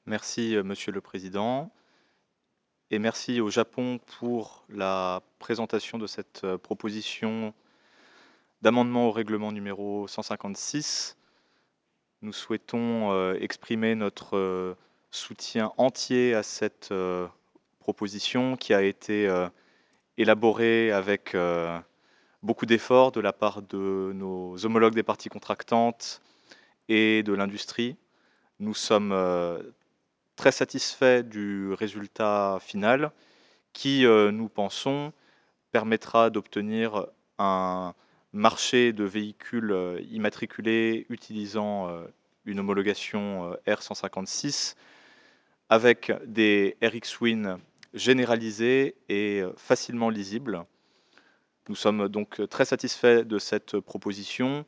Merci, Monsieur le président et merci au Japon pour la présentation de cette, proposition d'amendement au règlement numéro 156. Nous souhaitons, exprimer notre, soutien entier à cette, proposition qui a été, élaborée avec, beaucoup d'efforts de la part de nos homologues des parties contractantes et de l'industrie. Nous sommes, très satisfaits du résultat final qui, nous pensons, permettra d'obtenir un marché de véhicules, immatriculés utilisant, une homologation, R156 avec des RX-Win généralisés et facilement lisibles. Nous sommes donc très satisfaits de cette proposition,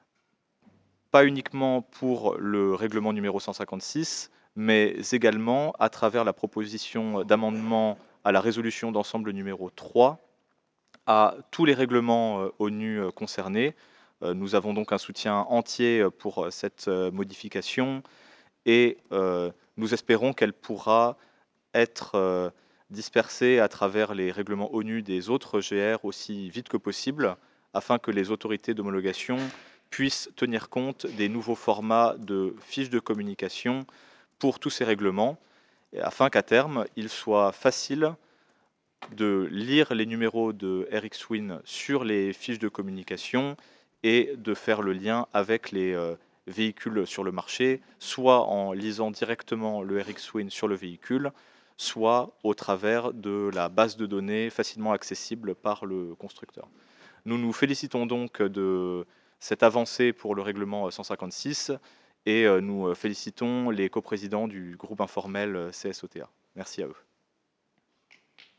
pas uniquement pour le règlement numéro 156, mais également à travers la proposition d'amendement à la résolution d'ensemble numéro 3 à tous les règlements, ONU, concernés. Nous avons donc un soutien entier, pour, cette, modification et nous espérons qu'elle pourra être, dispersée à travers les règlements ONU des autres GR aussi vite que possible, afin que les autorités d'homologation puissent tenir compte des nouveaux formats de fiches de communication pour tous ces règlements et afin qu'à terme, il soit facile de lire les numéros de RxWin sur les fiches de communication et de faire le lien avec les, véhicules sur le marché, soit en lisant directement le RxWin sur le véhicule, soit au travers de la base de données facilement accessible par le constructeur. Nous nous félicitons donc de cette avancée pour le règlement 156 et nous félicitons les coprésidents du groupe informel CSOTA. Merci à eux.